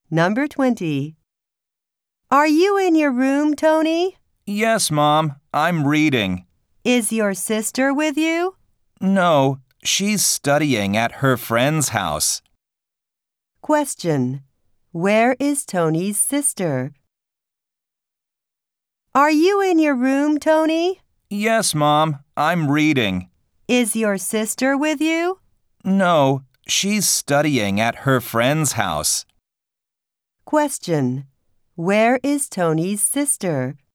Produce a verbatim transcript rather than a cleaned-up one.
Number twenty. Are you in your room, Tony? Yes, Mom. I'm reading. Is your sister with you? No, she's studying at her friend's house. Question. Where is Tony's sister? Are you in your room, Tony? Yes, Mom. I'm reading. Is your sister with you? No, she's studying at her friend's house. Question. Where is Tony's sister?